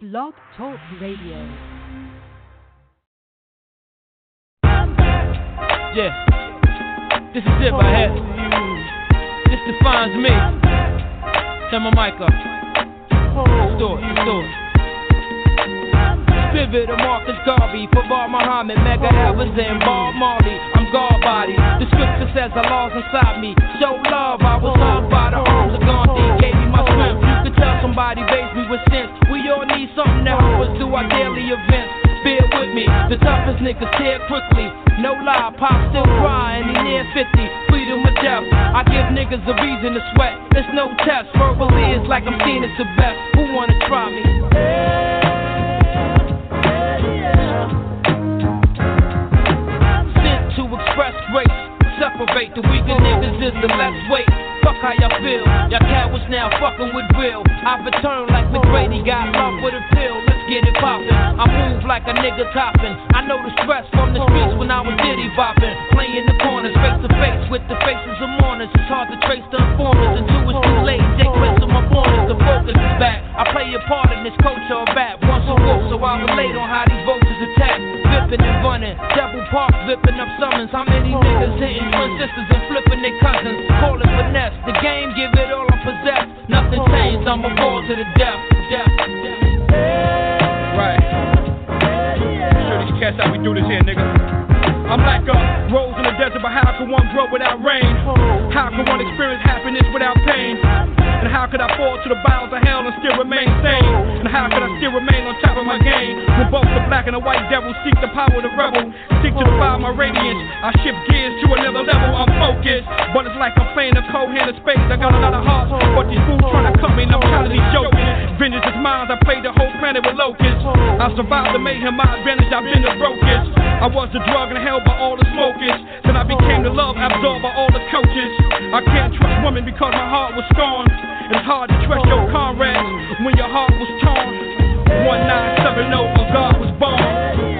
Blog Talk Radio. Yeah, this is it right here. This defines me. Turn my mic up. Let's do it. Pivot to Marcus Garvey, Fawad Muhammad, Mega Evans, and Bob Marley. I'm God body. The scripture says Allah's inside me. Show love, I was loved by the arms of Gandhi. Gave me my strength. You could tell somebody bathed me with sense. We all need something to help us do our daily events. Bear with me, the toughest niggas tear quickly. No lie, Pop still crying, he near 50. Freedom of death, I give niggas a reason to sweat. It's no test, verbally it's like I'm seeing it the best. Who wanna try me? Express grace, separate the weaker niggas is the less weight. Fuck how y'all feel, y'all cowards now fucking with real. I've returned like McGrady, got love with a pill. Let's get it poppin'. I move like a nigga toppin'. I know the stress from the streets when I was diddy boppin'. Playing the corners, face to face with the faces of mourners. It's hard to trace the informers until it's too late. Jake West on my borders, the focus is back. I play a part in this culture of rap. Once a wolf, so I relate on how these vultures attack. Vippin' and running, double park, zipping up summons. How many niggas hitting twin sisters and flipping their cousins? Call it finesse, the game give it all I possess. Nothing changed, I'm a ball to the death. Right. Show these cats how we do this here, nigga. I'm like a rose in the desert, but how can one grow without rain? How can one experience happiness without pain? And how could I fall to the bowels of hell and still remain sane? And how could I still remain on top of my game? When both the black and the white devil seek the power of the rebel, seek to divide my radiance. I shift gears to another level, I'm focused. But it's like I'm playing a cold hand of spades. I got a lot of hearts, but these fools trying to cut me and I'm tired of these joking. Vengeance is mine, I played the whole planet with locusts. I survived the mayhem, my advantage, I've been the brokest. I was the drug and held by all the smokers. Then I became the love absorbed by all the coaches. I can't trust women because my heart was scorned. It's hard to trust your comrades when your heart was torn. 1970, a God was born.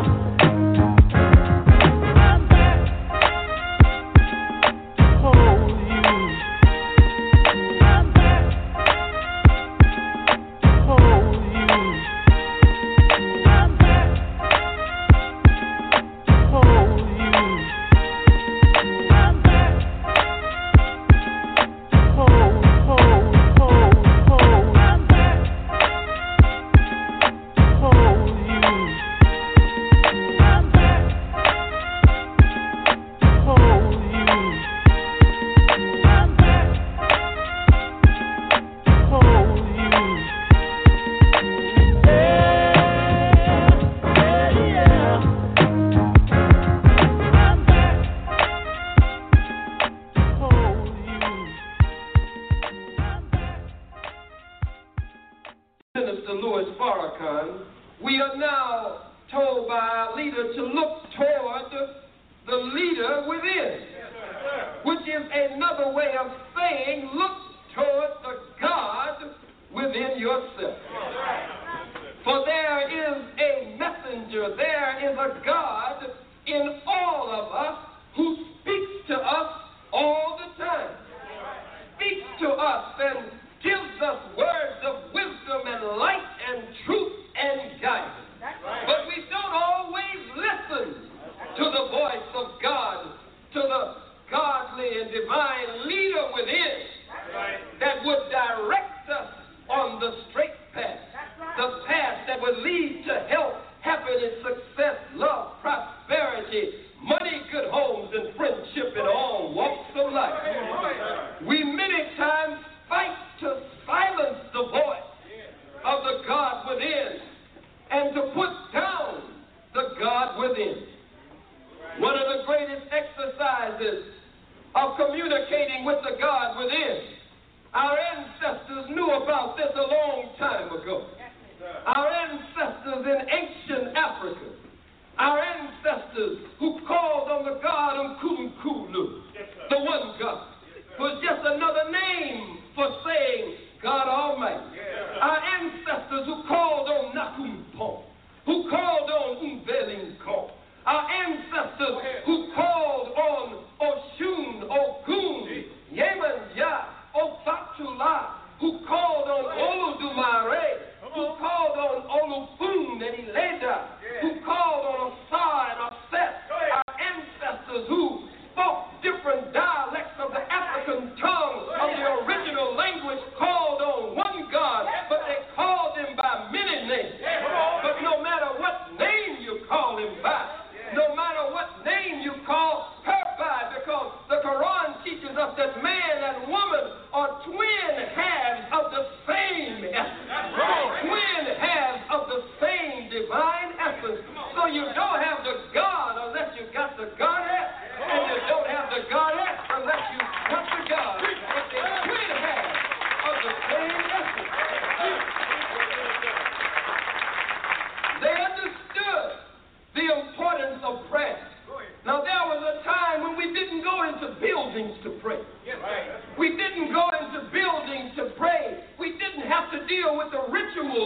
Was just another name for saying God Almighty. Our ancestors who called on Nakumpo, who called on Umbelinko, our ancestors who called on Oshun, Ogun, Yemen, Yah, Ofatula, who called on Oludumare, who called on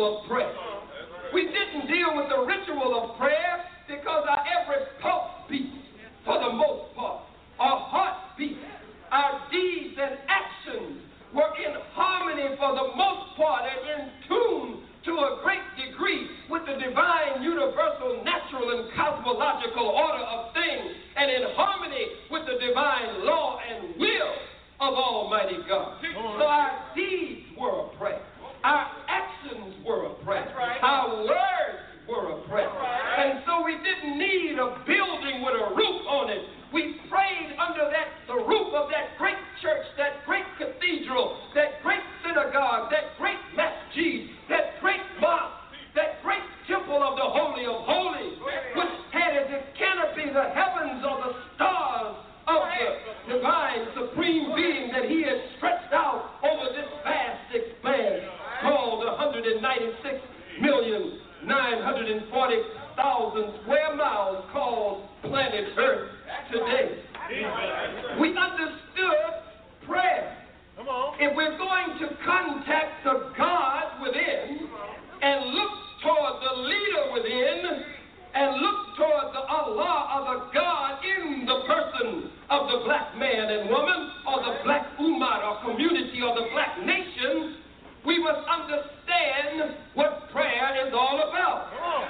ritual of prayer. We didn't deal with the ritual of prayer because our every pulse beat, for the most part, our heartbeat, our deeds and actions were in harmony for the most part and in tune to a great degree with the divine, universal, natural, and cosmological order of things, and in harmony with the divine law and will of Almighty God. So our deeds were a prayer. Our actions were a prayer. Our words were a prayer. And so we didn't need a building with a roof on it. We prayed under the roof of that great church, that great cathedral, that great synagogue, that great masjid, that great mosque, that great temple of the Holy of Holies, which had as its canopy the heavens or the stars of the divine supreme being that he had stretched out over this vast expanse called 196,940,000 square miles called planet Earth today. We understood prayer. If we're going to contact the God within and look toward the leader within and look toward the Allah or the God in the person of the black man and woman or the black ummah or community or the black nation, we must understand what prayer is all about.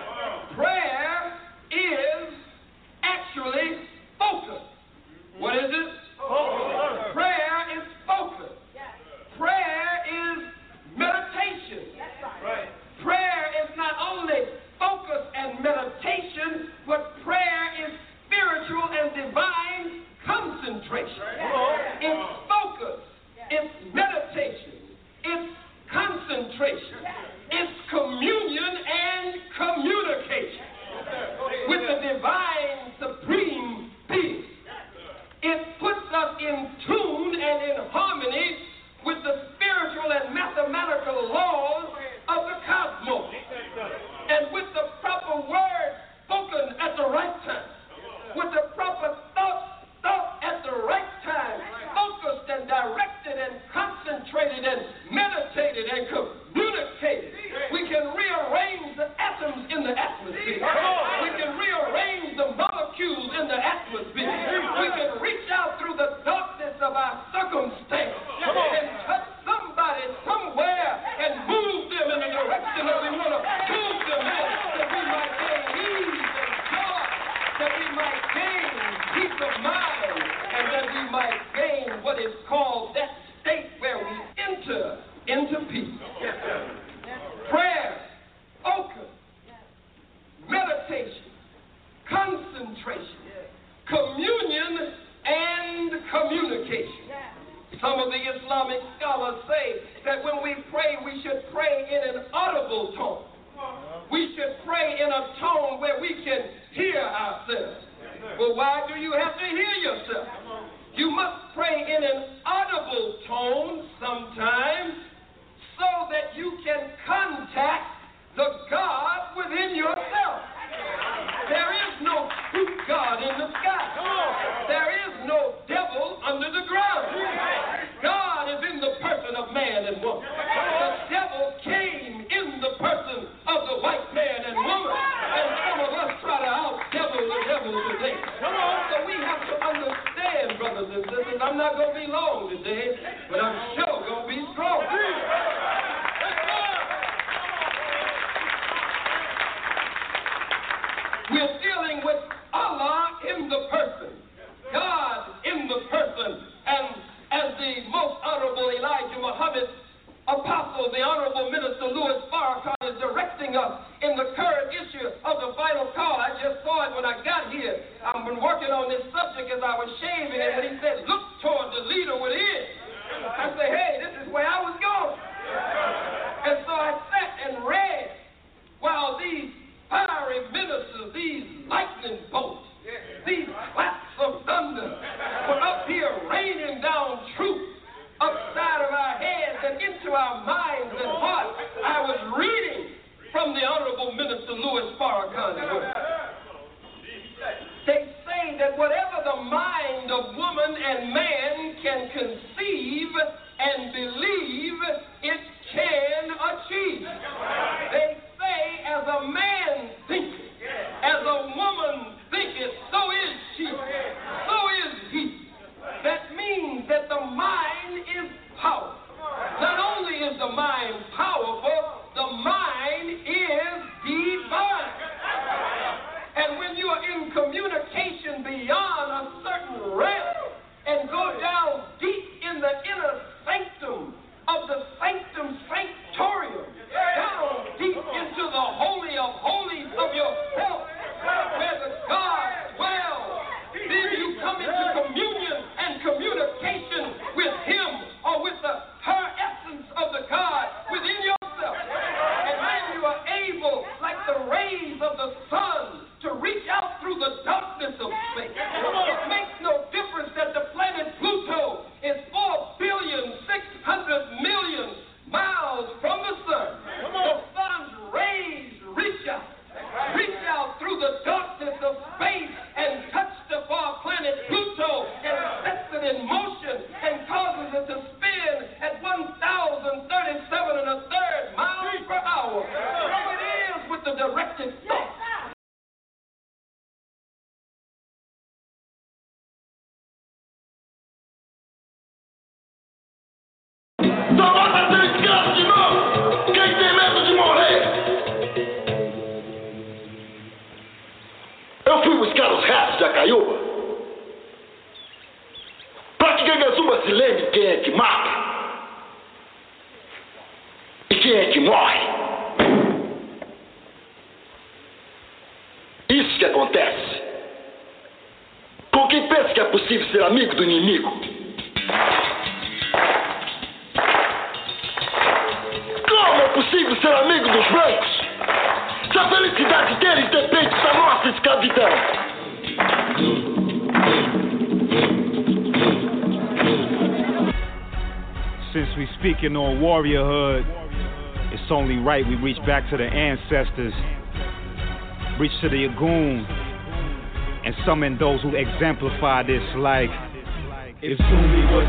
Prayer is actually focus. What is it? Focus. Prayer is focus. Prayer is meditation. Prayer is not only focus and meditation, but prayer is spiritual and divine concentration. It's focus. It's meditation. It's concentration. It's communion and communication with the divine supreme being. It puts us in tune and in harmony with the spiritual and mathematical laws of the cosmos. And with the proper word spoken at the right time, with the proper thought at the right time, focused and directed and concentrated and meditated and communicated, we can rearrange the atoms in the atmosphere. We can rearrange the molecules in the atmosphere. We can reach out through the darkness of our circumstance and touch somebody somewhere and move them in the direction that we want to move them in, that we might gain ease and joy, that we might gain peace of mind, and that we might gain what is called that state where we enter into peace. Prayer, focus, meditation, concentration, communion, and communication. Some of the Islamic scholars say that when we pray, we should pray in an audible tone. We should pray in a tone where we can hear ourselves. Well, why do you have to hear yourself? You must pray in an audible tone sometimes so that you can contact the God within yourself. There is no true God in the sky. There is no devil under the ground. God is in the person of man and woman. The devil came in the person of the white man and woman. And some of us try to out-devil the devil today. So we have to understand, brothers and sisters, I'm not going to be long today, but I'm sure going to be strong. We're dealing with Allah in the person, God in the person, and as the most honorable Elijah Muhammad apostle, the honorable minister Louis Farrakhan is directing us in the current issue of the Final Call. I just saw it when I got here. I've been working on this subject as I was shaving, and when he said, look toward the leader within, I said, hey, this is where I was going. And so I sat and read while these fiery ministers, these lightning bolts, these claps of thunder were up here raining down truth upside of our heads and into our minds and hearts. I was reading from the Honorable Minister Louis Farrakhan's work. They say that whatever the mind of woman and man directed thought. Quem tem medo de morrer? Eu fui buscar os ratos de Acaiúba para que Gangazuma se lembre quem é que mata e quem é que morre. Isso que acontece com quem pensa que é possível ser amigo do inimigo. Como é possível ser amigo dos brancos se a felicidade deles depende da nossa escravidão? Since we speaking on warriorhood, it's only right we reach back to the ancestors, reach to the Yagoon, and summon those who exemplify this like, if Zumi was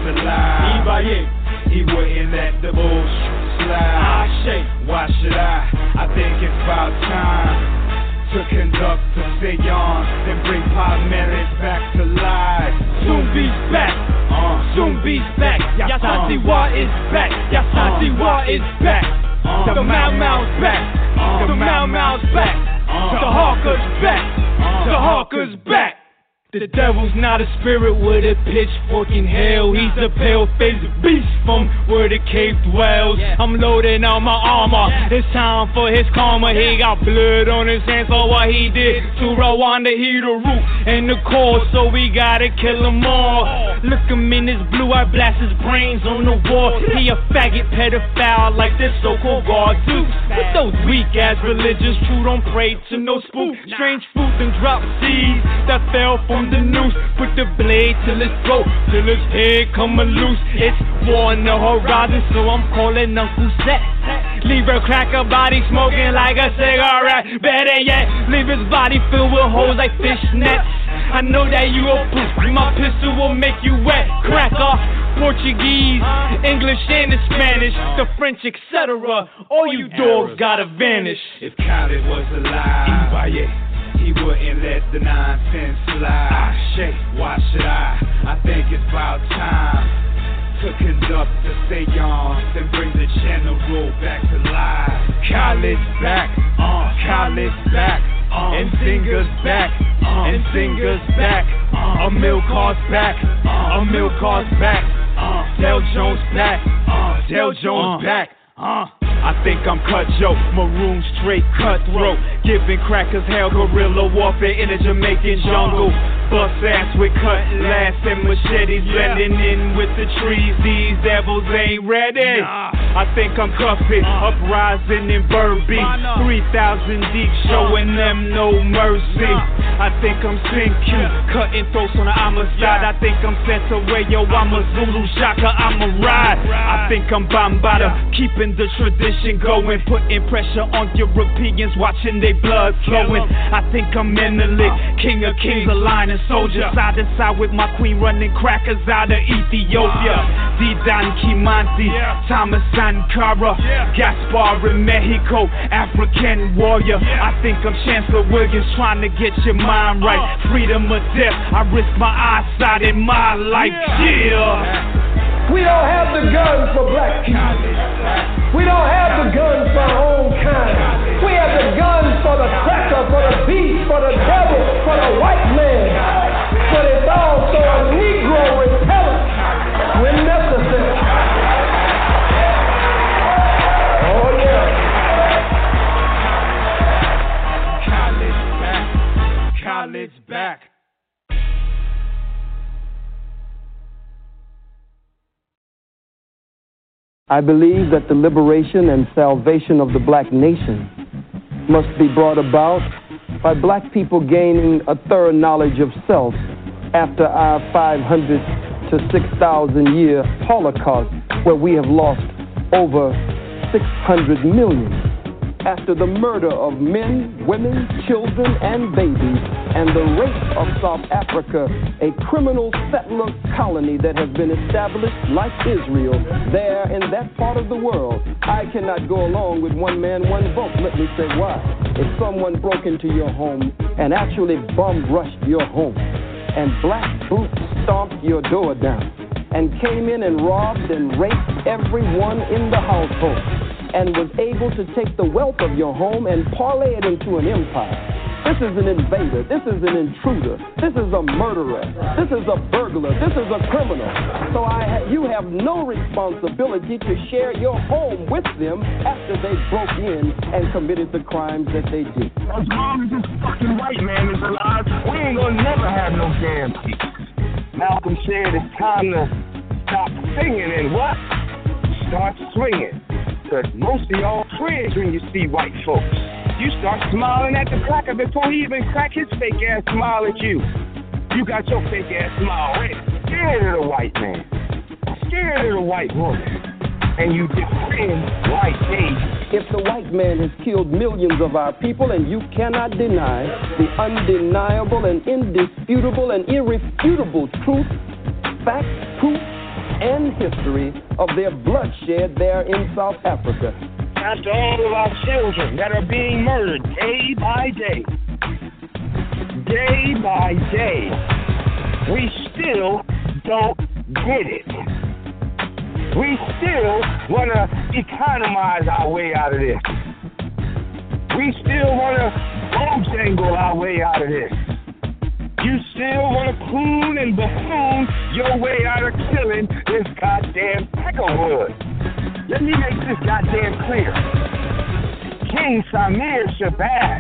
alive, he wouldn't let the bullshit slide. Why should I think it's about time to conduct a seance and bring Parmenides back to life. Zumbi's back, Zumbi's back. Yasantiwa is back, Yasantiwa is back. The Mau Mau's back, the Mau Mau's back. The Hawker's back, the Hawker's back. The devil's not a spirit with a pitchfork in hell. He's a pale-faced beast from where the cave dwells. I'm loading on my armor. It's time for his karma. He got blood on his hands for what he did to Rwanda. He the root and the core, so we gotta kill him all. Look him in his blue eye, blast his brains on the wall. He a faggot pedophile like this so-called God Zeus. With those weak-ass religions, true don't pray to no spook. Strange fruit and drop seeds that fell from the noose. Put the blade till his throat, till his head come loose. It's war on the horizon, so I'm calling Uncle Seth. Leave her cracker body smoking like a cigarette. Better yet, leave his body filled with holes like fishnets. I know that you a poof, my pistol will make you wet. Cracker, Portuguese, English and the Spanish, the French, etc. All you dogs gotta vanish. If Khaled was alive, he wouldn't let the nonsense slide. Why should I think it's about time to conduct a seance and bring the general back to life. Khaled's back, Khaled's back, and Zinga's back, and Zinga's back. Emil Carr's back, Emil Carr's back. Del Jones back, Del Jones back. I think I'm cut, Joe, maroon straight cutthroat, giving crackers hell, guerrilla warfare in the Jamaican jungle. Bust ass with cutlass and machetes, blending in with the trees. These devils ain't ready. I think I'm cuffing, uprising in Burby, 3,000 deep, showing them no mercy. I think I'm Sinku, cutting throats on the Amistad. I think I'm Sensaway, yo, I'm a Zulu Shaka, I'm a ride. I think I'm Bambada, keeping the tradition going, putting pressure on Europeans, watching their blood flowing. I think I'm Menelik, king of kings, a lion and soldier, side to side with my queen, running crackers out of Ethiopia. Zidane Kimanzi, Thomas Sankara, Gaspar in Mexico, African warrior. I think I'm Chancellor Williams, trying to get your mind right. Freedom or death, I risk my eyesight in my life. We don't have the guns for black people. We don't have the guns for our own kind. We have the guns for the cracker, for the beast, for the devil, for the white man. But it's also a Negro repellent when necessary. Oh yeah. Khaled's back. I believe that the liberation and salvation of the black nation must be brought about by black people gaining a thorough knowledge of self after our 500 to 6,000 year Holocaust, where we have lost over 600 million. after the murder of men, women, children, and babies, and the rape of South Africa, a criminal settler colony that has been established like Israel there in that part of the world. I cannot go along with one man, one vote. Let me say why. If someone broke into your home and actually bum-rushed your home, and black boots stomped your door down, and came in and robbed and raped everyone in the household, and was able to take the wealth of your home and parlay it into an empire. This is an invader. This is an intruder. This is a murderer. This is a burglar. This is a criminal. So you have no responsibility to share your home with them after they broke in and committed the crimes that they did. As long as this fucking white man is alive, we ain't gonna never have no damn peace. Malcolm said it's time to stop singing and what? Start swinging. Because most of y'all cringe when you see white folks. You start smiling at the cracker before he even crack his fake ass smile at you. You got your fake ass smile ready. Scared of the white man. Scared of the white woman. And you defend white hate. If the white man has killed millions of our people and you cannot deny the undeniable and indisputable and irrefutable truth, facts, proof, and history of their bloodshed there in South Africa. After all of our children that are being murdered day by day, we still don't get it. We still want to economize our way out of this. We still want to bojangle our way out of this. You still want to coon and buffoon your way out of killing this goddamn peckerwood. Let me make this goddamn clear. King Samir Shabazz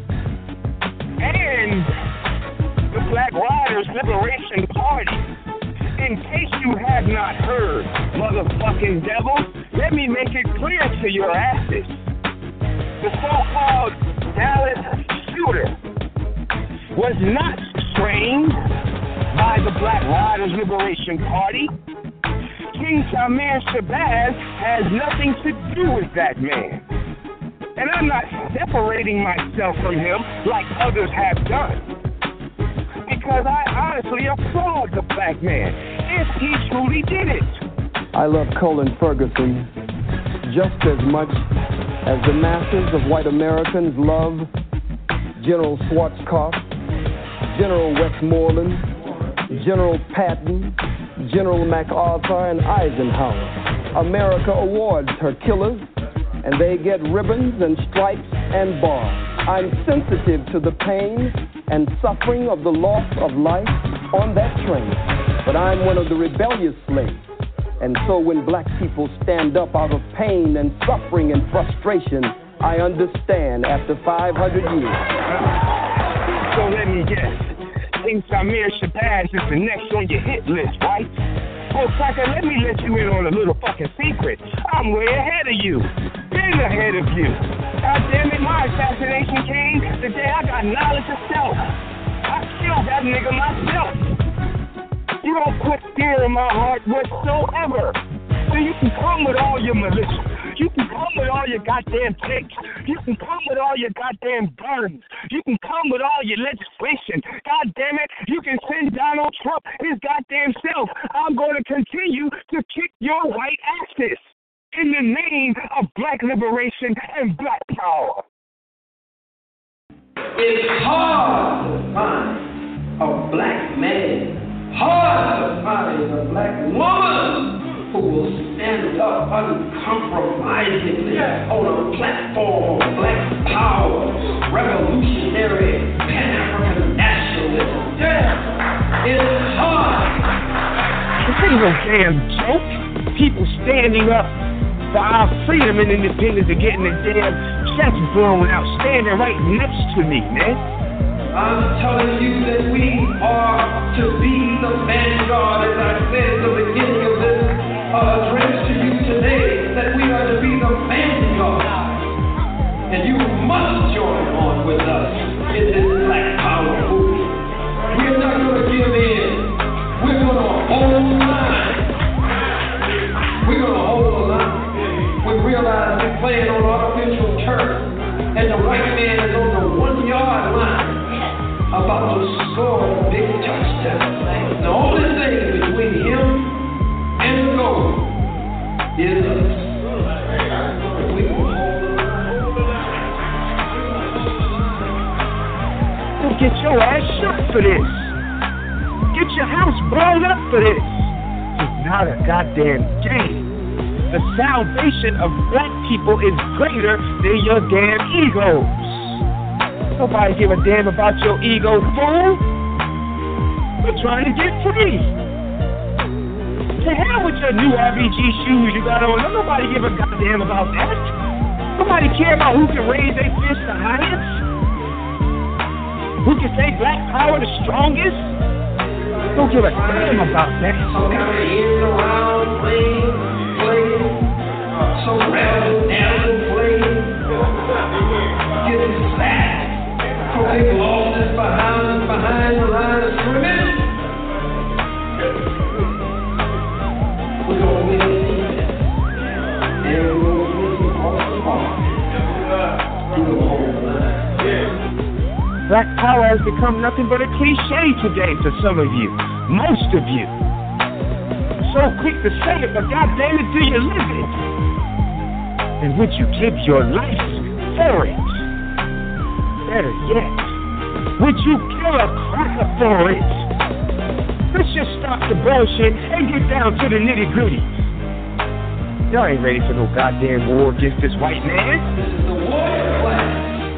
and the Black Riders Liberation Party, in case you have not heard, motherfucking devils, let me make it clear to your asses. The so-called Dallas shooter was not trained by the Black Riders Liberation Party. King Samir Shabazz has nothing to do with that man. And I'm not separating myself from him like others have done. Because I honestly applaud the black man if he truly did it. I love Colin Ferguson just as much as the masses of white Americans love General Schwarzkopf, General Westmoreland, General Patton, General MacArthur, and Eisenhower. America awards her killers, and they get ribbons and stripes and bars. I'm sensitive to the pain and suffering of the loss of life on that train, but I'm one of the rebellious slaves. And so when black people stand up out of pain and suffering and frustration, I understand after 500 years. So let me guess. King Samir Shabazz is the next on your hit list, right? Well, cracker, let me let you in on a little fucking secret. I'm way ahead of you. Been ahead of you. God damn it, my assassination came the day I got knowledge of self. I killed that nigga myself. You don't put fear in my heart whatsoever. So you can come with all your militia. You can come with all your goddamn takes. You can come with all your goddamn guns. You can come with all your legislation. God damn it, you can send Donald Trump his goddamn self. I'm going to continue to kick your white asses in the name of black liberation and black power. It's hard to find a black man, hard to find a black woman who will stand up uncompromisingly on a platform of black power, revolutionary, Pan-African nationalism. Yeah, it's hard. This ain't no damn joke. People standing up for our freedom and independence and getting their damn chest blown without standing right next to me, man. I'm telling you that we are to be the vanguard, as I said at the beginning of this address to you today, that we are to be the vanguard. And you must join on with us in this black power movement. We're not going to give in. We're going to hold the line. We're going to hold the line. We realize we're playing on artificial turf. white man is on the 1 yard line about to score a big touchdown. The only thing between him and the goal is us. We will hold the line. Don't get your ass shot for this. Get your house blown up for this. It's not a goddamn game. The salvation of black people is greater than your damn egos. Nobody give a damn about your ego, fool. We're trying to get free. To hell with your new RBG shoes you got on. Don't nobody give a goddamn about that. Nobody care about who can raise their fist the highest. Who can say black power the strongest. Don't give a damn about that. Some kind of in around play. So rather play. Getting slack. Big losses behind the line of scrimmage. We're gonna win this season. And we're gonna win it off the ball. We're gonna hold the line. Black power has become nothing but a cliche today to some of you. Most of you. So quick to say it, but goddamn it, do you live it? And would you give your life for it? Better yet, would you kill a cracker for it? Let's just stop the bullshit and get down to the nitty-gritty. Y'all ain't ready for no goddamn war against this white man. This is the warrior class.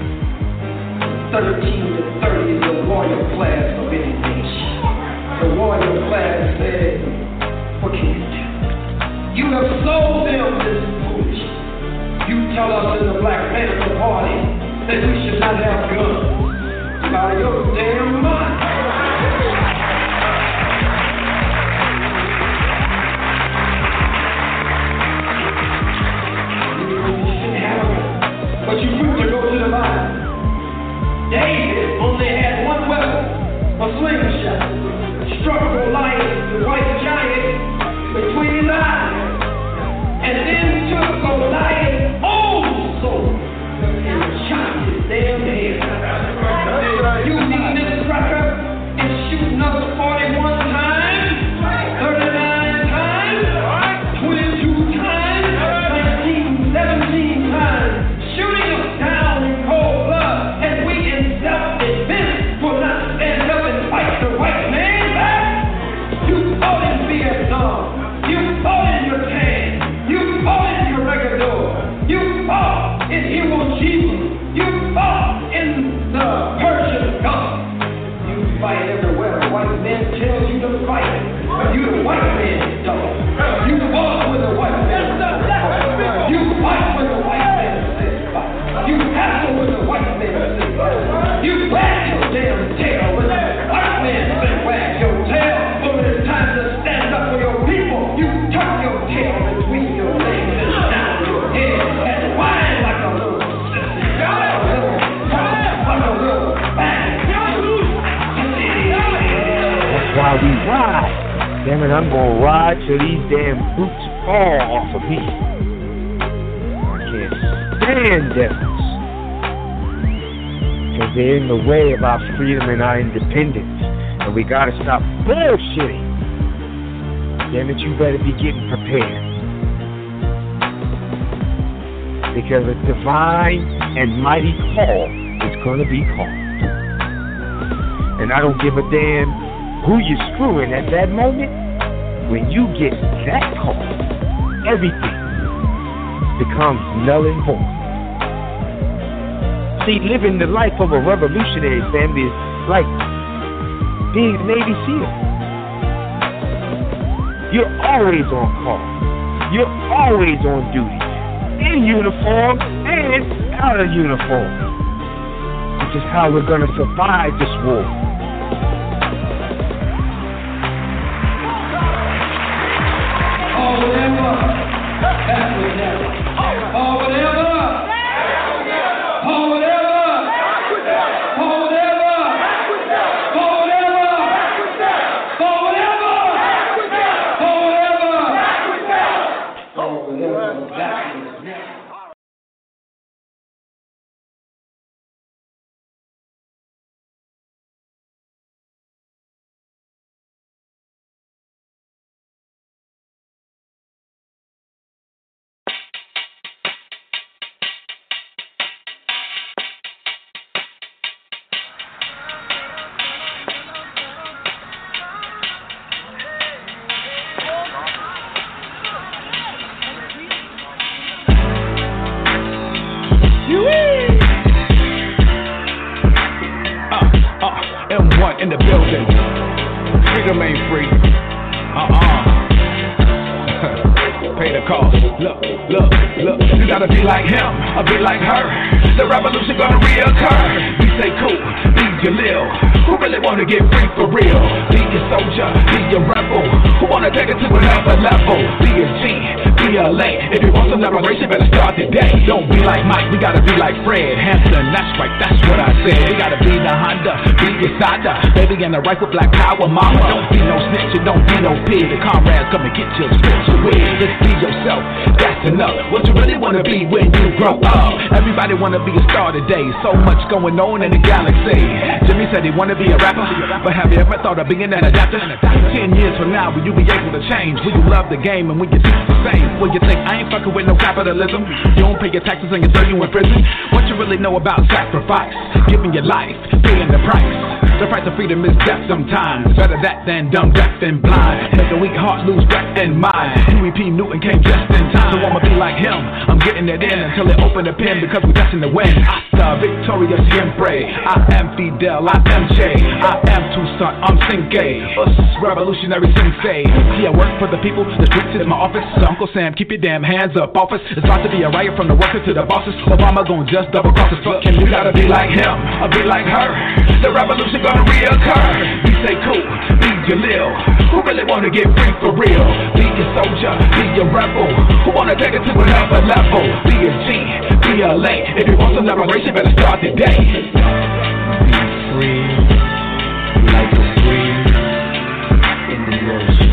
13 to 30 is the warrior class of any nation. The warrior class said, what can you do? You have sold them this foolishness. You tell us in the Black Panther Party that we should not have guns. Out of your damn mind. You shouldn't have a gun, but you used to go to the Bible. David only had one weapon, a slingshot. Struck Goliath, the white giant, between his eyes, and then took Goliath's own sword and shot his damn head. You need this cracker and shoot another 41 times, 39 times, 22 times, 19, 17 times, shooting us down in cold blood, and we in self-defense will not stand up and fight the white man back. You fought in Vietnam, you fought in Japan, you fought in your Regador, you fought in Iwo Jima, you fought in the Persian Gulf. You fight everywhere the white man tells you to fight, but you the white man don't. You walk with the white man. You fight when the white man says fight. You hassle when the white man says fight. You wag your damn tail when the white man says wag your tail. But when it's time to stand up for your people, you tuck your tail between your legs and down your head and whine like a little sissy. That's why we ride. Damn it, I'm gonna ride till these damn boots fall off of me. I can't stand devils. Because they're in the way of our freedom and our independence. And we gotta stop bullshitting. Damn it, you better be getting prepared. Because a divine and mighty call is gonna be called. And I don't give a damn who you're screwing at that moment. When you get that call, everything becomes null and void. See, living the life of a revolutionary family is like being a Navy SEAL. You're always on call. You're always on duty. In uniform and out of uniform. Which is how we're going to survive this war. like her. The revolution gonna reoccur. We say cool, be your lil. Who really wanna get free for real? Be a soldier, be a rebel. Who wanna take it to another level? Be a G, be a late. If you want some liberation, better start today. Don't be like Mike, we gotta be like Fred Hampton. That's right, that's what I said. We gotta be the Honda, be your Sada. Baby in the right with black power, mama. Don't be no snitch, and don't be no pig. The comrades come and get you, split your wig. Just be yourself, that's enough. What you really wanna be when you grow up? Everybody wanna be a star today. So much going on in the galaxy. Jimmy said he wanna be a rapper, but have you ever thought of being an adapter? 10 years from now, will you be able to change? Will you love the game and will you think the same? Will you think I ain't fucking with no capitalism? You don't pay your taxes and you throw you in prison? What you really know about sacrifice? Giving your life, paying the price. The price of freedom is death sometimes. Better that than dumb, deaf and blind. Make a weak heart lose breath and mind. Huey P. Newton came just in time. So I'ma be like him. I'm getting it in until they open the pen because we're destined to win. Hasta Victoria siempre. I am Fidel, I am Che. I am Toussaint, I'm Cinque. Us revolutionary sensei. See, I work for the people. The streets is my office. So Uncle Sam, keep your damn hands up off us. It's about to be a riot from the workers to the bosses. Obama gon' just double cross us. Fuck him, you gotta be like him. I'll be like her. The revolution gonna reoccur. We say cool, be your lil. Who really wanna get free for real? Be a soldier, be a rebel. Who wanna take it to another level? Be a G, be a late. If you want some liberation, better start today. Be free, like a free in the ocean.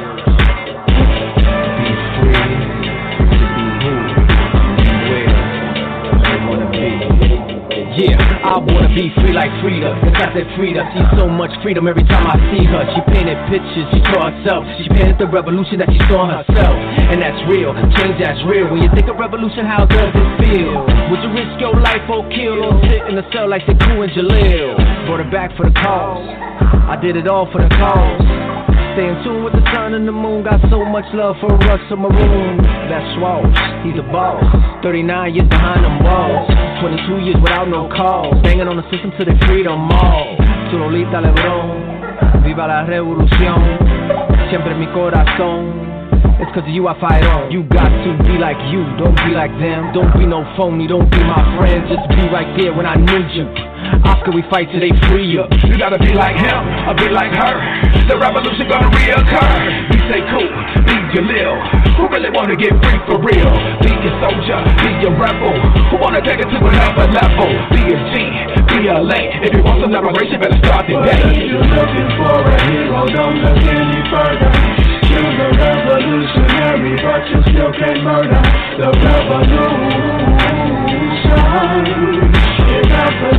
Be free to be who and where you wanna be. Yeah, I wanna be free like Frida. Because that Frida sees so much freedom every time I see her. She painted pictures, she saw herself. She painted the revolution that she saw herself. And that's real, change that's real. When you think of revolution, how does it feel? Would you risk your life or kill? Or sit in the cell like Sekou and Jalil? Brought it back for the cause. I did it all for the cause. Stay in tune with the sun and the moon. Got so much love for us, a maroon. That's Walsh, he's a boss. 39 years behind them walls. 22 years without no calls. Banging on the system till they free them all. Turolita Lebron, viva la revolución. Siempre en mi corazón. It's cause of you I fight on. You got to be like you, don't be like them. Don't be no phony, don't be my friend. Just be right there when I need you. Oscar, we fight till they free you. You gotta be like him, I'll be like her. The revolution gonna reoccur. We say cool, be your lil. Who really wanna get free for real? Be a soldier, be a rebel. Who wanna take it to another level? Be a G, be a late. If you want some liberation, better start today. Well, if you're looking for a hero, don't look any further. You're the revolutionary, but you still can't murder. The revolution is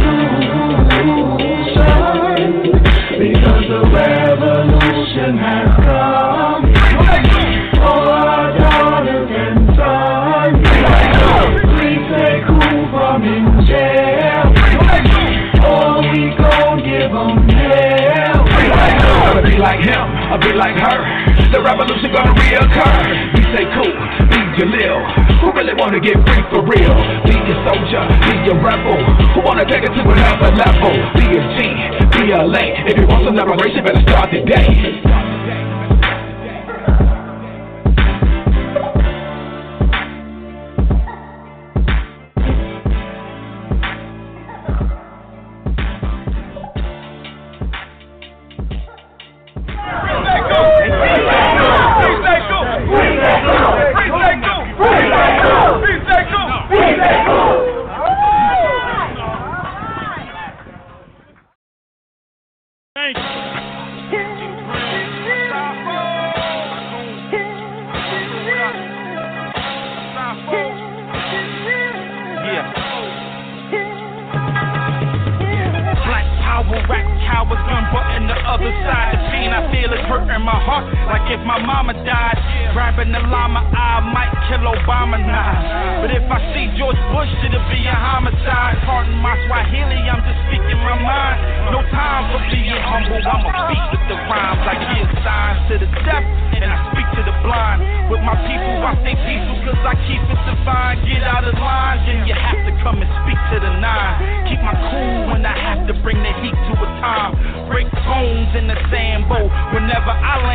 absolution, because the revolution has come. All our daughters and sons, please take who from in jail, or we gon' give them hell. I'll be like him, I'll be like her. The revolution gonna reoccur. We say cool, be your lil. Who really wanna get free for real? Be a soldier, be a rebel. Who wanna take it to another level? Be a G, be a late. If you want some liberation, better start today.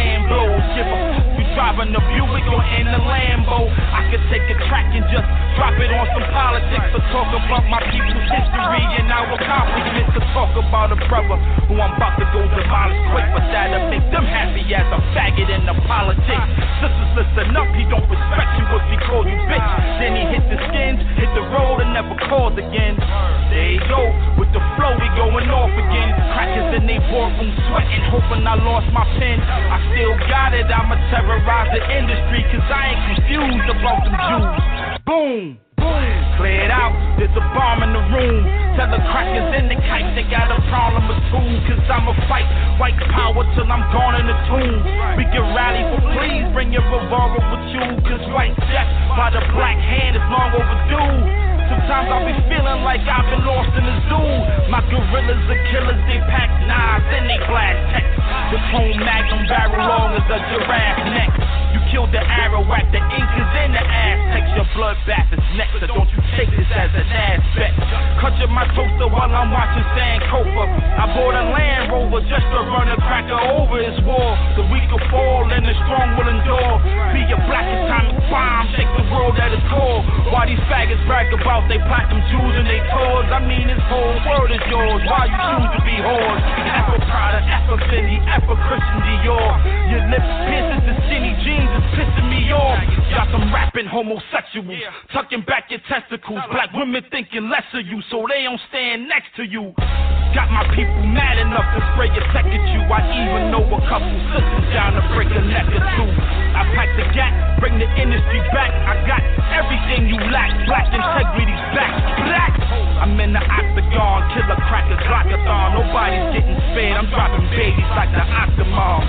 Driving the Buick or in the Lambo, I could take a track and just drop drop it on some politics or talk about my people's history and our accomplishments, to talk about a brother who I'm about to go demolish quick, but that'll make them happy as a faggot in the politics. Sisters, listen up, he don't respect you if he call you bitch. Then he hit the skins, hit the road and never calls again. There you go, with the flow we going off again. Crackers in they boardroom sweating, hoping I lost my pen. I still got it, I'ma terrorize the industry, cause I ain't confused about them Jews. Boom, boom, clear it out, there's a bomb in the room. Tell the crackers in the kites they got a problem with two, cause I'ma fight white power till I'm gone in the tomb. We can rally, but please bring your revolver with you, cause white death by the black hand is long overdue. Sometimes I'll be feeling like I've been lost in the zoo. My gorillas are killers, they pack knives and they blast text. The chrome magnum barrel long as a giraffe neck. You killed the Arawak, the Incas and the Aztecs. Your bloodbath is next, so don't you take this as an aspect. Clutching my toaster while I'm watching Sankofa. I bought a Land Rover just to run a cracker over his wall. The weak will fall and the strong will endure. Be a black atomic bomb, shake the world at its core. Why these faggots brag about they platinum Jews and they tours? I mean this whole world is yours. Why you choose to be whores? Afro Prada, Afro Fendi, Afro Christian Dior. Your lips pierces the skinny jeans is pissing me off. Got some rapping homosexuals tucking back your testicles. Black women thinking less of you so they don't stand next to you. Got my people mad enough to spray a tech at you. I even know a couple sisters down to break a neck or two. I pack the gap, bring the industry back. I got everything you lack. Black integrity's back. Black. I'm in the octagon, killer crackers, blockathon. Nobody's getting spared. I'm dropping babies like the Octomom.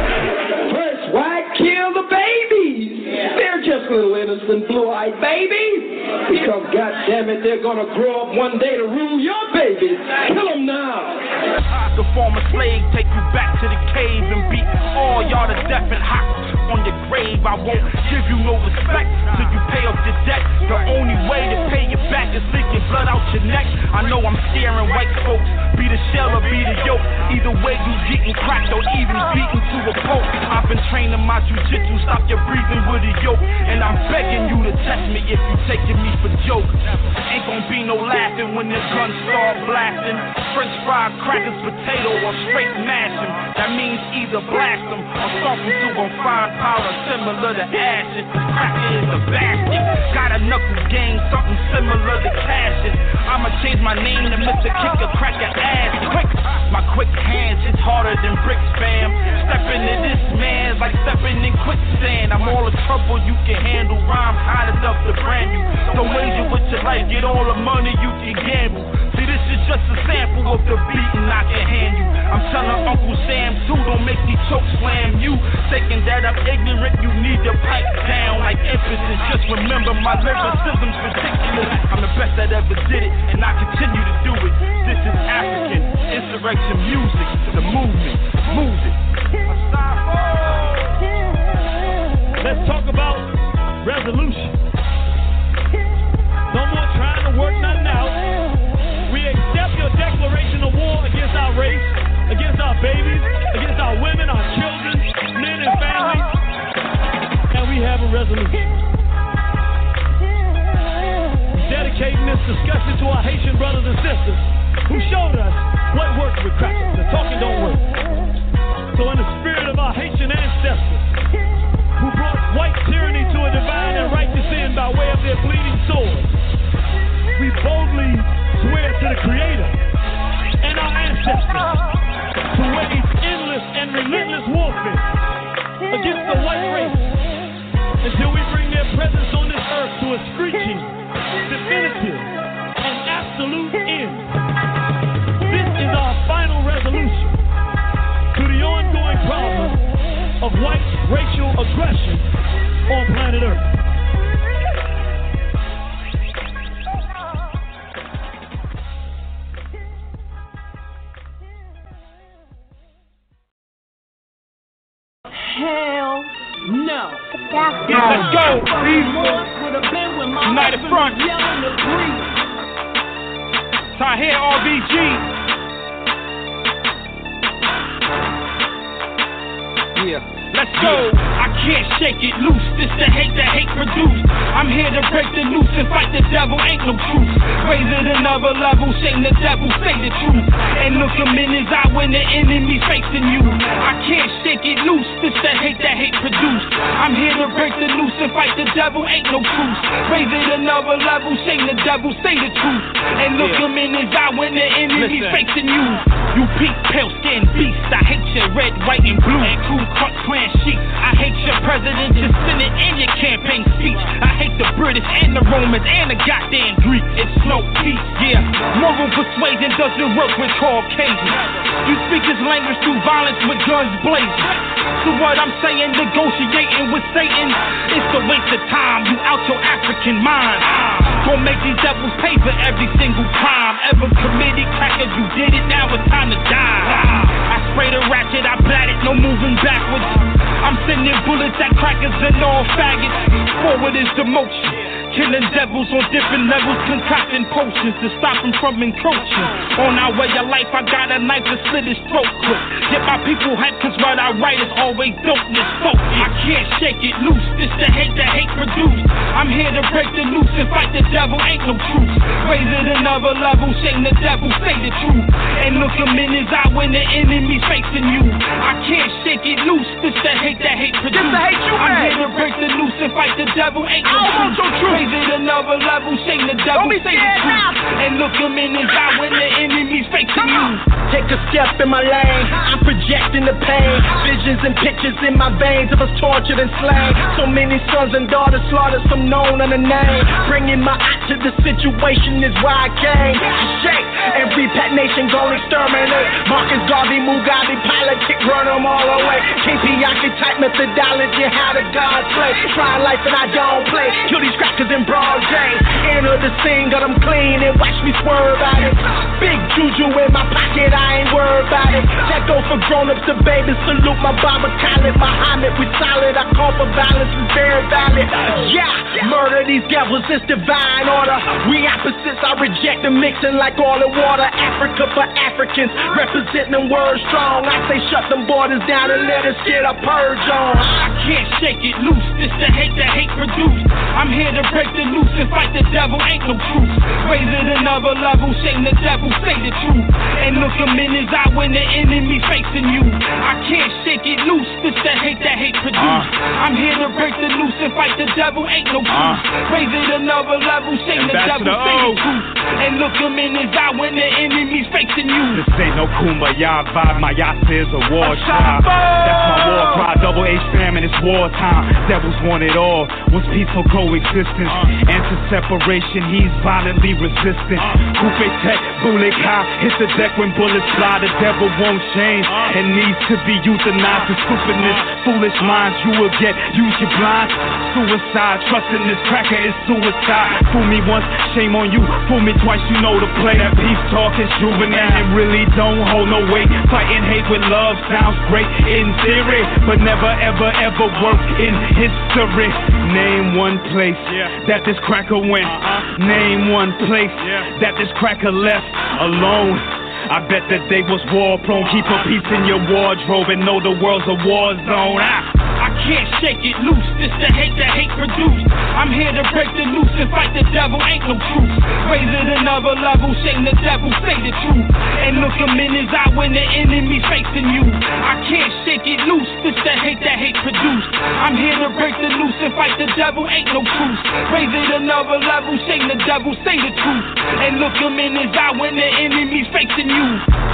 First white kill the babies. They're just little innocent blue-eyed babies. Because goddammit, they're gonna grow up one day to rule your babies. Kill them now. The former slave take you back to the cave and beat all y'all to death and hot on your grave. I won't give you no respect till you pay off your debt. The only way to pay you back is leaking blood out your neck. I know I'm scaring white folks. Be the shell or be the yoke. Either way you getting cracked or even beaten to a poke. I've been training my jujitsu, stop your breathing with a yoke. And I'm begging you to test me if you taking me for jokes. Ain't gonna be no laughing when the guns start blasting. French fried crackers, potato or straight mash them. That means either blast them or stomp them to a fine powder similar to ashes. Cracker is a basket. Got a knuckle gang, something similar to Cassius. I'ma change my name to Mr. Kicker Cracker Ass quick. My quick hands hit harder than bricks, fam. Stepping in this man's like stepping in quicksand. I'm all the trouble you can handle. Rhymes hot enough to brand you. Don't wager with your life, get all the money you can gamble. See, this is just a sample of the beating I can hand you. I'm telling Uncle Sam too, don't make me choke slam you. Thinking that I'm ignorant, you need to pipe down like emphasis. Just remember my lyricism's ridiculous. I'm the best that ever did it, and I continue to do it. This is African insurrection music, the movement, move it. Let's talk about resolution. No more trying to work nothing out. We accept your declaration of war against our race, against our babies, against our women, our children, men and families, and we have a resolution. Dedicating this discussion to our Haitian brothers and sisters who showed us what works with crackers. The talking don't work. So in the spirit of our Haitian ancestors who brought white tyranny to a divine and righteous end by way of their bleeding swords, we boldly swear to the Creator and our ancestors to wage endless and relentless warfare against the white race until we bring their presence on this earth to a screeching, definitive, and absolute end. This is our final resolution to the ongoing problem of white racial aggression on planet Earth. Hell no. Yeah, let's go. United Front. Tahir RBG. Yeah. Let's go. I can't shake it loose. This the hate that hate produced. I'm here to break the noose and fight the devil. Ain't no truth. Raise it another level. Shame the devil. Say the truth. And look him in his eye when the enemy facing you. I can't shake it loose. This the hate that hate produced. I'm here to break the noose and fight the devil. Ain't no truth. Raise it another level. Shame the devil. Say the truth. And look him in his eye when the enemy facing you. You peak, pale skin beast. I hate your red, white, and blue. And Ku Klux Klan sheep. I hate your president, your senate, and your campaign speech. I hate the British and the Romans and the goddamn Greek. It's no peace, yeah. Moral persuasion doesn't work with Caucasians. You speak this language through violence with guns blazing. So what I'm saying, negotiating with Satan, it's a waste of time. You out your African mind. Gonna make these devils pay for every single crime ever committed. Crackers, you did it, now it's time to die. I spray the ratchet, I blat it, no moving backwards. I'm sending bullets at crackers and all faggots. Forward is the motion. Killing devils on different levels, concocting potions to stop them from encroaching. On our way of life, I got a knife to slit his throat quick. Get my people hyped, cause what I write is always dopeness focused. I can't shake it loose, this the hate that hate produced. I'm here to break the noose and fight the devil, ain't no truth. Raise it another level, shame the devil, say the truth. And look him in his eye when the enemy's facing you. I can't shake it loose, this the hate that hate produced. This the hate you I'm here to break the noose and fight the devil, ain't no truth. Raise it another level, shame the devil, say the truth. And look him in his eye when the enemy's facing you. Take a step in my lane, I'm projecting the pain. Visions and pictures in my veins of us tortured and slain. So many sons and daughters slaughtered, some known on the name. Bringing my eye to the situation is why I came to shake. Every pet nation gon' exterminate. Marcus Garvey, Mugabe, politics, run them all away. KP archetype methodology, how the gods play. Try life and I don't play. Kill these crackers in broad day. Enter the scene, got them clean and watch me swerve at it. Big juju in my pocket, I ain't worried about it. That go for grown-ups to babies. Salute my Baba Khalid, Muhammad, we solid. I call for violence, is very valid. Yeah, murder these devils, it's divine order. We opposites, I reject the mixing like oil and water. Africa for Africans, representing them words strong. I say shut them borders down and let us get a purge on. I can't shake it loose, this the hate that hate produced. I'm here to break the noose and fight the devil, ain't no truth. Raise it another level, shame the devil, say the truth. And look him in his eye when the enemy's facing you. I can't shake it loose, this the hate that hate produced. I'm here to break the noose and fight the devil, ain't no truth. Raise it another level, shame the devil, say the truth. And look him in his eye when the enemy's facing you. This ain't no Kumbaya vibe, my yasa is a war cry. That's my war cry, double H famine, it's wartime. Devils want it all, what's peaceful coexistence? Answer separation, he's violently resistant. Coupe tech, bullet high, hit the deck when bullets fly. The devil won't change and needs to be euthanized. The stupidness, foolish minds you will get, use your blind. Suicide, trusting this cracker is suicide. Fool me once, shame on you. Fool me twice, you know the play. That peace talk is juvenile and really don't hold no weight. Fighting hate with love sounds great in theory, but never ever ever work in history. Name one place that this cracker went. Name one place that this cracker left alone. I bet that they was war prone. Keep a piece in your wardrobe and know the world's a war zone. I can't shake it loose, this the hate that hate produced. I'm here to break the noose and fight the devil, ain't no truth. Raise it another level, shame the devil, say the truth. And look him in his eye when the enemy's facing you. I can't shake it loose, this the hate that hate produced. I'm here to break the noose and fight the devil, ain't no truth. Raise it another level, shame the devil, say the truth. And look him in his eye when the enemy's facing you.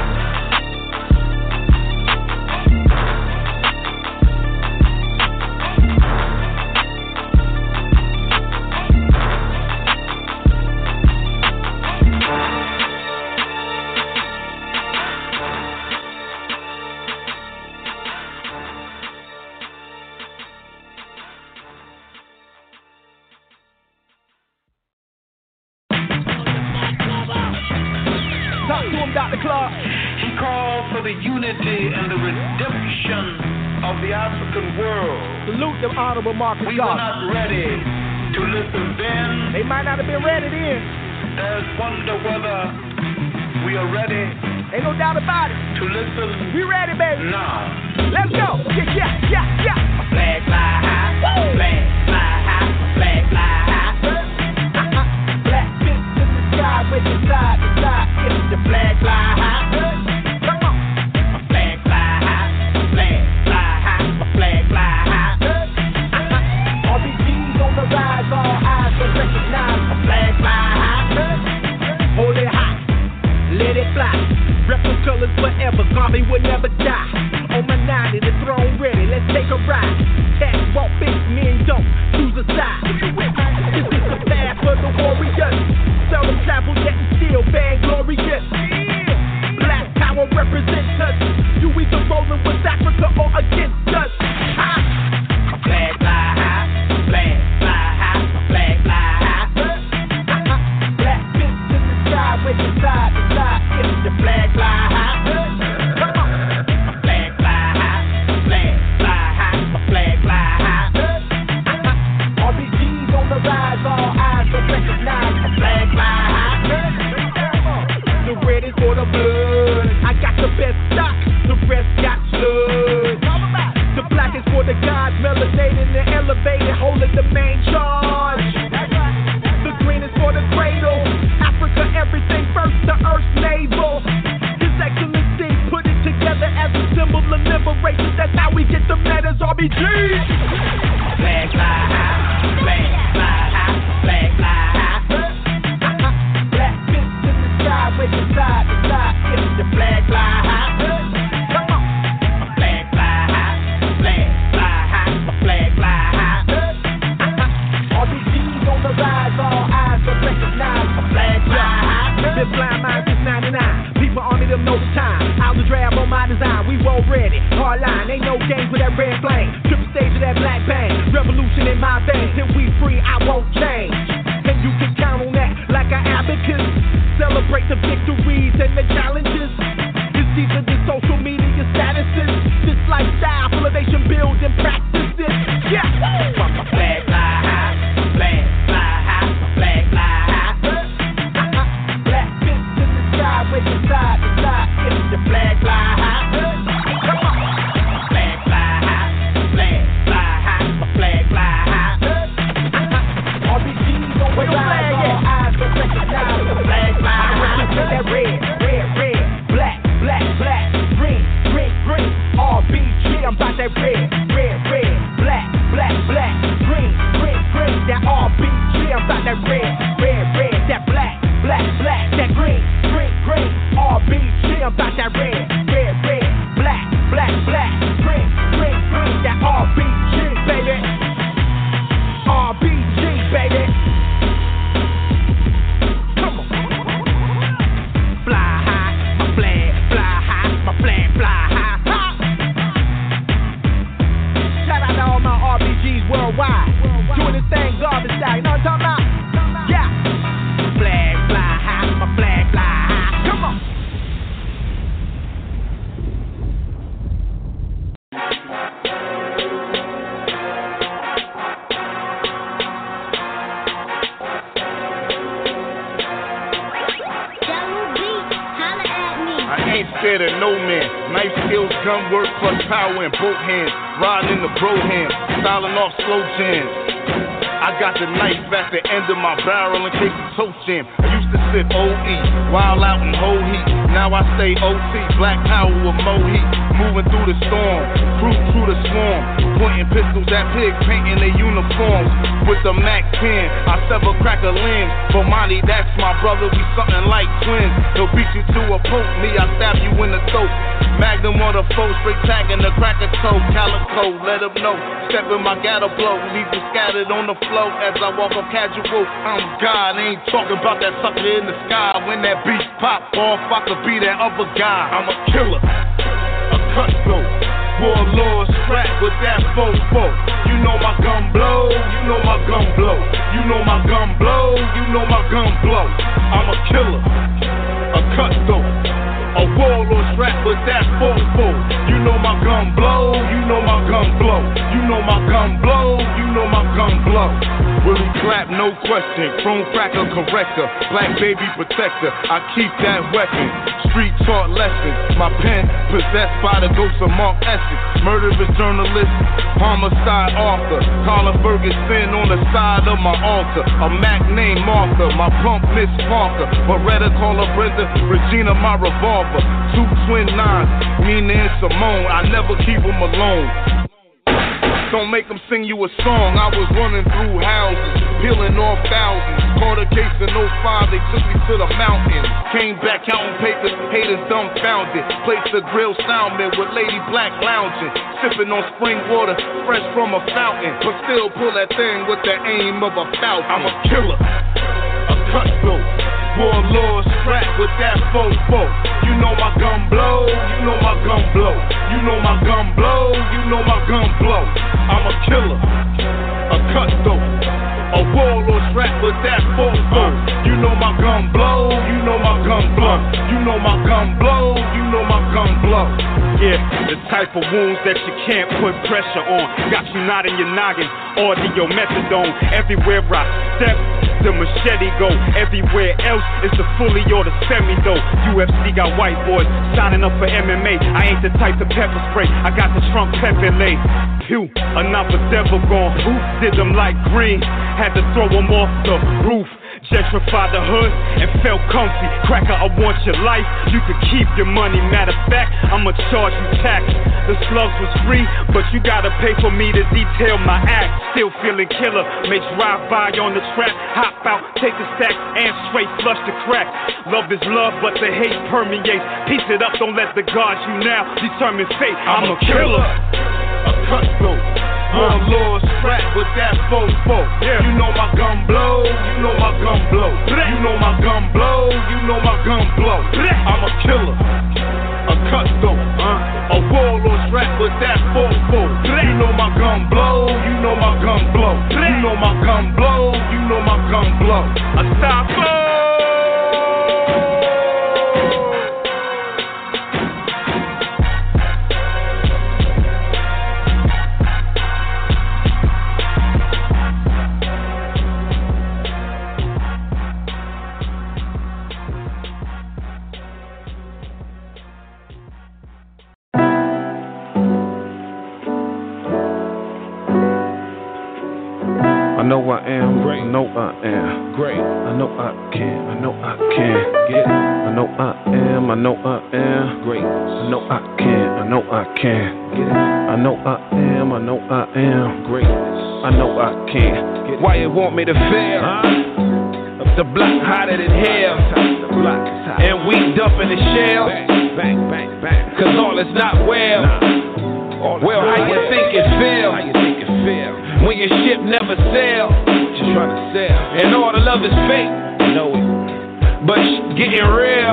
He called for the unity and the redemption of the African world. Salute them, Honorable Marcus We were not ready to listen then. They might not have been ready then. There's wonder whether we are ready. Ain't no doubt about it. To listen. We ready, baby. Now. Let's go. Yeah. My flag fly high. Flag fly high. My flag fly high. Black fist in the sky with the side to side. If the flag fly high. Come on. My flag fly high. Flag fly high. My flag fly high. All these G's on the rise, all eyes will recognize my flag fly high. Hold it high. Let it fly. Rep the colors forever, Garvey will never die. On my 90, the throne ready, let's take a ride. Cats walk big, men don't choose a side. This is the path for the warriors. Seldom travel yet and still vainglorious. Black power represents us. You either rolling with Africa or against us. My flag fly high, flag fly high, my flag fly high. Black fist in the sky with the side to side. If the flag fly high, come on. My flag fly high, flag fly high, my flag fly high. All these G's on the rise, all eyes will recognize my flag fly high. The red is for the blood. I got the best stock, the rest got slugs. The black is for the gods, melanated and elevated, holding the main charge. The green is for the cradle. Africa, everything first, the earth's navel. His Excellency put it together as a symbol of liberation. That's how we get the letters RBG. Flag fly high, flag fly high, flag fly high. Black fist in the sky with the side to side. If the flag fly high, come on. My flag fly high, flag fly high, my flag fly high. All these G's on the rise, all eyes will recognize my flag fly high. Been blind minds since 99. People army them know the time. I'll the drab on my design. We roll ready. Hard line. Ain't no games with that red flame. Triple stage of that black bang. Revolution in my veins. Till we free, I won't change. And you can count on that like an abacus. Celebrate the victories and the challenges. It's deeper than social media statuses. This lifestyle, elevation, building practices. Yeah. My flag fly high. Flag fly high. My flag fly high. Black fist in the sky with the side to side. If the flag fly high, come on. Flag fly high, flag fly high, my flag fly high. All these G's on the rise, all eyes will recognize the flag fly high. I represent that red, black, green. RBG, I'm about that red, black, green. That RBG, I'm about that red, that black, that green. RBG, I'm about that red, black, green. That RBG, baby. RBG, baby. Come on. Fly high, my flag fly high, my flag fly high. Shout out to all my RBGs worldwide. Doing this thing garbage style, you know what I'm talking about? Yeah. My flag fly high, my flag fly high. Come on. I ain't scared of no man. Knife skills, gun work, plus power in both hands. Riding in the bro hand, styling off slow jams. I got the knife at the end of my barrel in case the toe jam. I used to sit OE, wild out in whole heat. Now I stay OT, black power with mo heat. Moving through the storm, cruise through the swarm. Pointing pistols at pigs, painting their uniforms. With the Mac 10, I sever crack a limb. For Monty, that's my brother, we something like twins. He'll beat you to a poke, me, I stab you in the throat. Magnum on the foe, straight tagging the cracker toe. Calico, let him know. Step in my gather blow, leave you scattered on the floor as I walk up casual. I'm God, ain't talking about that sucker in the sky. When that beat pop off, I could be that other guy. I'm a killer, a cutthroat, warlord strapped with that fofo. You know my gun blow, you know my gun blow. You know my gun blow, you know my gun blow. I'm a killer, a cutthroat, a warlord strapped with that fofo. You know my gun blow, you know my gun blow. You know my gun blow, you know my gun blow. Willie clap, no question. prescient, chrome cracker corrector, black baby protector. I keep that weapon. Street taught lessons. My pen possessed by the ghost of Mark Essex. Murderous journalist, homicide author. Colin Ferguson on the side of my altar. A Mac named Martha, my pump Miss Parker. Beretta call her Brenda, Regina my revolver. 2 twin nines, Nina and Simone. I never keep them alone. Don't make them sing you a song. I was running through houses, peeling off thousands. Caught a case in 05, they took me to the mountains. Came back counting papers, haters dumbfounded. Placed the grill soundman with Lady Black lounging. Sipping on spring water, fresh from a fountain. But still pull that thing with the aim of a falcon. I'm a killer, a cutthroat. Warlord strapped with that fofo. You know my gun blow, you know my gun blow. You know my gun blow, you know my gun blow. I'm a killer, a cutthroat. A warlord strapped with that fofo. You know my gun blow, you know my gun blow. You know my gun blow, you know my gun blow. Yeah, the type of wounds that you can't put pressure on. Got you nodding your noggin, audio methadone. Everywhere I step, the machete go. Everywhere else, it's the fully or the semi though. UFC got white boys signing up for MMA. I ain't the type to pepper spray. I got the Trump pepper lay. Pew, another devil gone. Who did them like green? Had to throw them off the roof. Gentrified the hood and felt comfy. Cracker, I want your life. You could keep your money. Matter of fact, I'ma charge you tax. The slugs was free, but you gotta pay for me to detail my act. Still feeling killer. Make drive by on the track. Hop out, take a stack, and straight flush the crack. Love is love, but the hate permeates. Piece it up, don't let the guards you now determine fate. I'm a killer, a cutthroat. Warlord strapped with that fofo. Yeah. You know my gun blow, you know my gun blow. You know my gun blow, you know my gun blow. I'm a killer, a cutthroat. A warlord strapped with that fofo. You know my gun blow, you know my gun blow. You know my gun blow, you know my gun blow. A stop. I know I am great. I know I am great. I know I can. I know I can get it. I know I am. I know I am great. I know I can. I know I can get it. I know I am. I know I am great. I know I can get it. Why you want me to fail? The block hotter than hell. And we dumping the shell. Bang, bang, bang. Cause all is not well. Well, how you think it feel? How you think it feel? When your ship never sail. Just trying to sail. And all the love is fake. You know it. But getting real.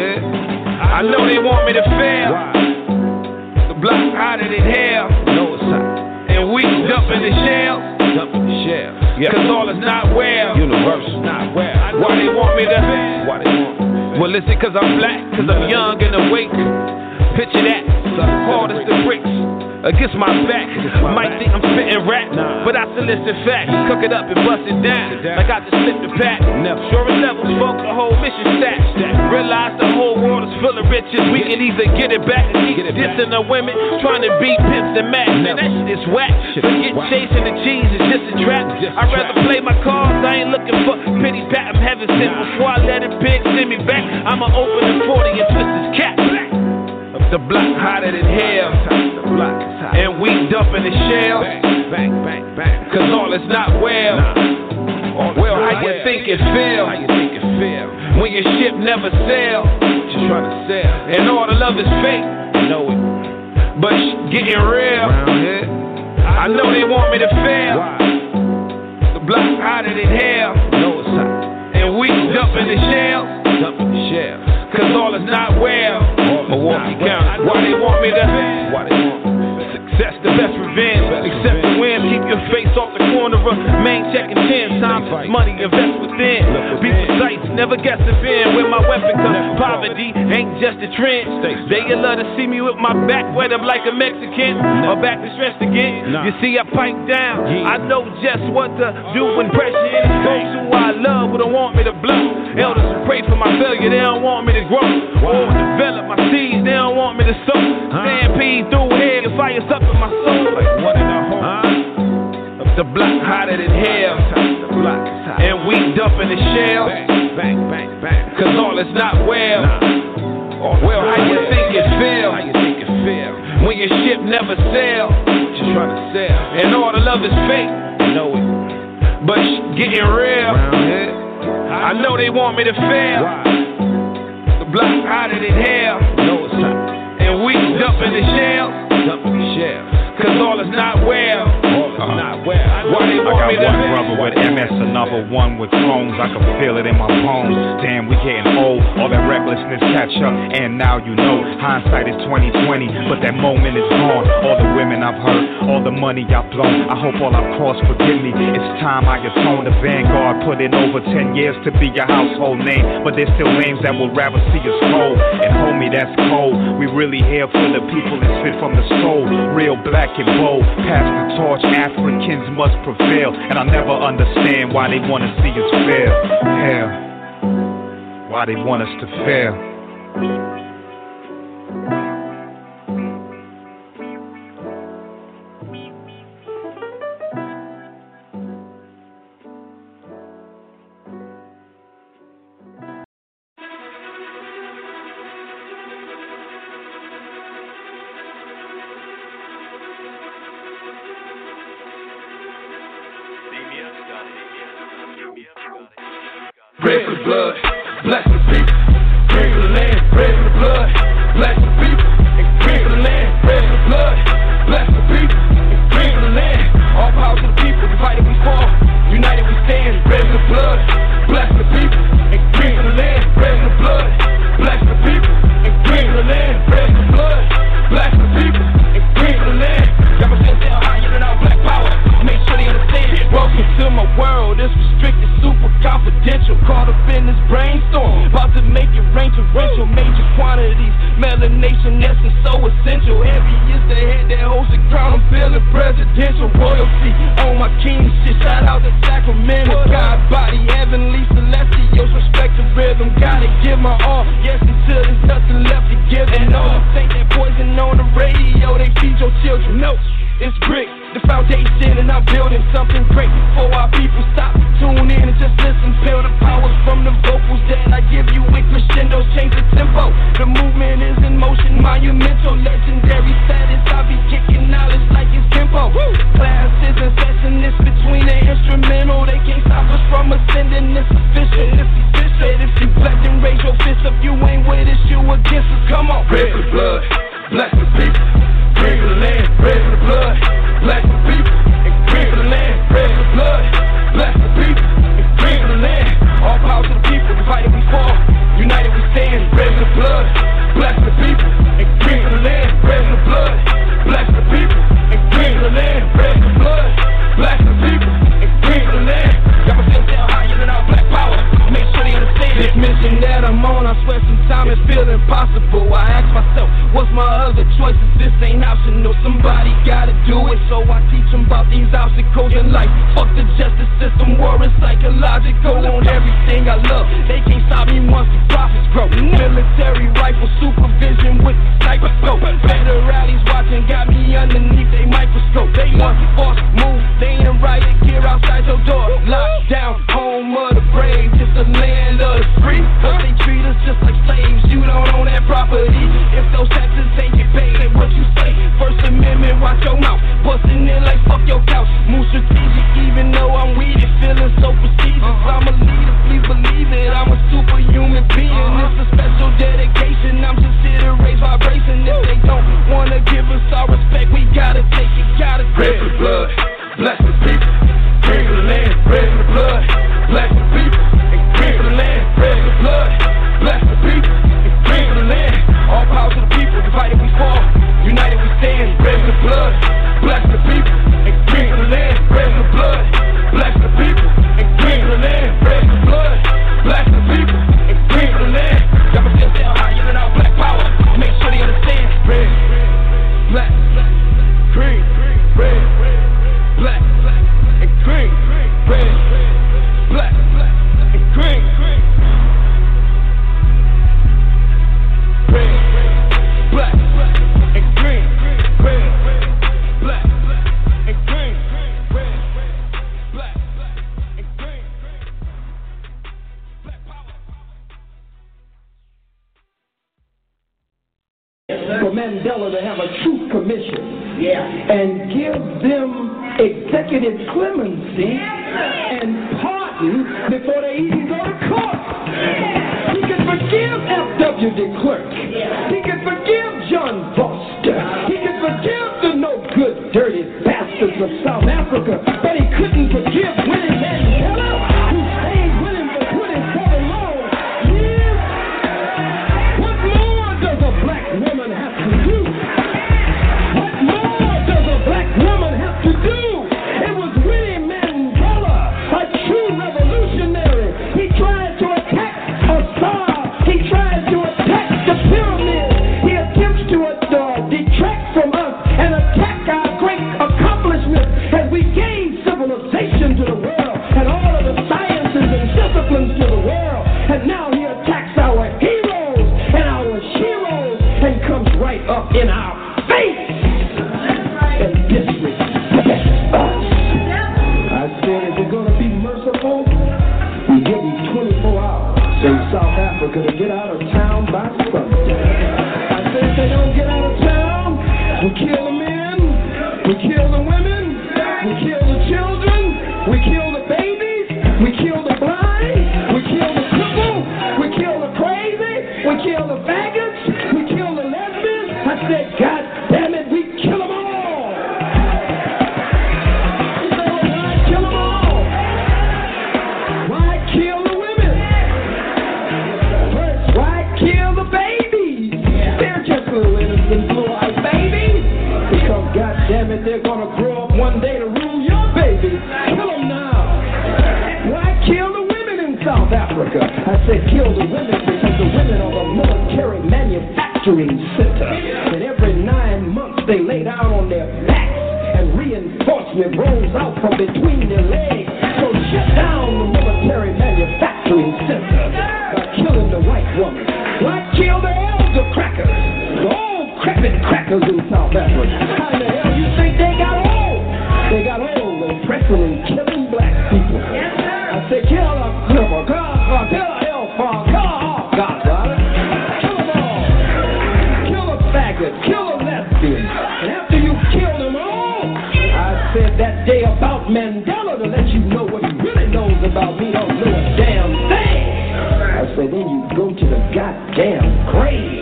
I know they want me to fail. Why? The block hotter than hell. You know it's hot. And we dumping the shell. Dumping the shell. Yeah. Cause all is not well. Universal. Not well. Why they want me to? Why they want me to? Well, listen, cause I'm black. Cause I'm young and awake. Picture that. Hard as the bricks. Against my back, might think I'm spitting rap, but I solicit facts. Cook it up and bust it down, like I just slipped the pack. Sure as levels, spoke the whole mission stack. Realize the whole world is full of riches. We can either get it back or keep dissing the women, trying to beat pimps and max. Man, that shit is whack. Forget chasing the cheese, it's just a trap. I'd rather play my cards, I ain't looking for pity pat. I'm heaven sent before I let it big send me back. I'ma open the 40 and twist his cap. The block hotter than hell. And we dumping the shell. Bang, bang, bang. Cause all is not well. Well, how you think it feel? How you think it feel? When your ship never sail. Just trying to sail. And all the love is fake. You know it. But getting real. I know they want me to fail. Why? The block hotter than hell. You know it's hot. And we dumping the shell. Dumping the shell. Cause all is not well. Milwaukee County. Why they want me to? Why they want me? Success the best revenge. Except the win. Keep your face off the corner of main checking 10. Sometimes it's money, invest within. People's sights, never guess the bin. Where my weapon comes, poverty ain't just a trend. They love to see me with my back wet up like a Mexican, or back to stressed again. You see, I pipe down. I know just what to do when pressure is. Those who I love who don't want me to blow. Elders who pray for my failure, they don't want me to grow. Or develop my seeds, they don't want me to sow. Stampede through here and fire up in my soul. Like what in the hole? Up the block hotter than hell. And we dumping the shell. Bang, bang, bang. Cause all is not well. Well, how you think it feel? When your ship never sail. Just trying to sail. And all the love is fake. Know it. But getting real. I know they want me to fail. The block hotter than hell. And we dumping the shell. Cause all is not well. Why they want me to one brother with MS, another one with Crohn's. I can feel it in my bones. Damn, we getting old. All that recklessness catch up, and now you know. Hindsight is 20/20, but that moment is gone. All the women I've hurt, all the money I've blown. I hope all I've crossed forgive me. It's time I atone. The Vanguard put in over 10 years to be your household name, but there's still names that will rather see us cold. And homie, that's cold. We really here for the people and spit from the soul. Real black and bold. Pass the torch. Africans must prevail, and I'll never understand why they want to see us fail. Hell, why they want us to fail. Red for the blood, black for the people, green for the land, red for the blood, black for the people, and green for the land, red for the blood, black for the people, and green for the land. All power to the people, divided we fall, united we stand. Red for the blood, black for the people, and green for the land, red for the blood, black for the people, and green for the land, red for the blood, black for the people, and green for the land. Got my fans down high, yelling out black power, make sure they understand. Welcome to my world, it's restricted, super confidential. Caught up in this brainstorm, about to make it rain torrential. Major quantities, melanation essence so essential. Heavy is the head that holds the crown. I'm feeling presidential royalty on my king shit. Shout out to Sacramento, God body, heavenly celestials. Respect the rhythm, gotta give my all. Yes, until there's nothing left to give. And all you think that poison on the radio, they feed your children. No, it's brick, the foundation, and I'm building something great. For our people, stop, tune in and just listen. Feel the power from the vocals that I give you with crescendos. Change the tempo, the movement is in motion. Monumental, legendary status. I be kicking knowledge like it's tempo. Classes and sessions between the instrumental. They can't stop us from ascending. It's official. If you black, then raise your fist up. You ain't with us, you against us. Come on. Red for the blood, black for the people, green for the land, red for the blood, black for the people, and green for the land, red for the blood, black for the people, and green for the land. All power to the people, divided we fall, united we stand. Red for the blood, black for the people, and green for the land, red for the blood, black for the people, and green for the land, red for the blood, black for the people, and green for the land. Got my fans down high, yelling out black power, make sure they understand. This mission that I'm on, I swear sometimes it feel impossible. I ask myself, what's my other choices? This ain't optional, somebody gotta do it. So I teach them about these obstacles in life. Fuck the justice system, war is psychological. On everything I love, they can't stop me once the profits grow. Military rifle supervision with the sniper scope. Better rallies watching, got me underneath they microscope. They want force move, they ain't a riot gear outside your door. Locked down, home of the brave, just the land of the free. But they treat us just like slaves, you don't own that property. If those taxes ain't get paid, then what you say? First Amendment, watch your mouth, busting in like fuck your couch. Move strategic, even though I'm weeded, feeling so prestigious. I'm a leader, please believe it, I'm a superhuman being. It's a special dedication, I'm just here to raise vibration. If they don't wanna give us our respect, we gotta take it, gotta take it. Red for the blood, black for the people, green for the land, red for the blood, black for the people, and green for the land, red for the blood, black for the people, and green for the land. All power to the people, divided we fall, united we stand. Red for the blood, black for the people, and green for the land, red for the blood, black for the people, and for Mandela to have a truth commission and give them executive clemency and pardon before they even go to court. He could forgive F.W. de Klerk. He could forgive John Foster. He could forgive the no good, dirty bastards of South Africa, but he couldn't forgive Winnie Mandela, who stayed with him for 27 long years. What more does a black woman have to do? What more does a black woman have to do? It was Winnie Mandela, a true revolutionary. He tried to attack Assad. He tried to attack the pyramids. He attempts to detract from us and attack our great accomplishments as we gain civilization to the world and all of the sciences and disciplines to the world. And now he attacks our heroes and our sheroes and comes right up in our face and disrespects us. I said, if we're going to be merciful, we give them 24 hours in South Africa to get out of town by sunset. I said, if they don't get out of town, we kill the men, we kill the women, we kill the children, we kill the babies, we kill the blind, we kill the cripple, we kill the crazy, we kill the faggots, we kill the lesbians. I said, God damn it, we kill them all. He said, well, why kill them all? Why kill the women? First, why kill the babies? They're just little innocent blue-eyed babies. Because, God damn it, they're going to grow up one day to rule your baby. Kill them now. Why kill the women in South Africa? I said kill the women because the women are the military manufacturing center. And every 9 months they lay down on their backs and reinforcement rolls out from between their legs. So shut down the military manufacturing center by killing the white woman. Why kill the elder crackers? The old crapping crackers in South Africa. How in the hell you think they got old? They got old oppressing and killing black people. I said kill a cripple, kill a hellfire, kill a hawk, godfather. Kill them all. Kill a faggot, kill a lesbian. And after you kill them all, I said that day about Mandela to let you know what he really knows about me. Don't know a damn thing. I said then you go to the goddamn grave.